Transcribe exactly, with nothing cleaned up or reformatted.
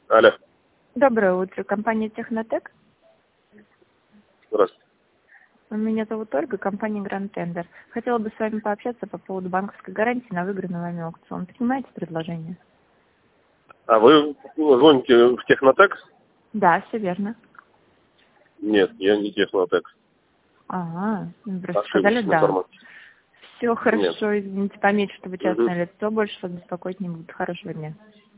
Алло. Доброе утро. Компания Технотек. Здравствуйте. Меня зовут Ольга, компания Grand Tender. Хотела бы с вами пообщаться по поводу банковской гарантии на выигранный вами аукцион. Принимаете предложение? А вы звоните в Технотек? Да, все верно. Нет, я не Технотек. Ага, вы просто сказали Ошибочная да. информация. Все хорошо, извините, пометьте, что вы Мгм. частное лицо, больше вас беспокоить не буду. Хорошего дня.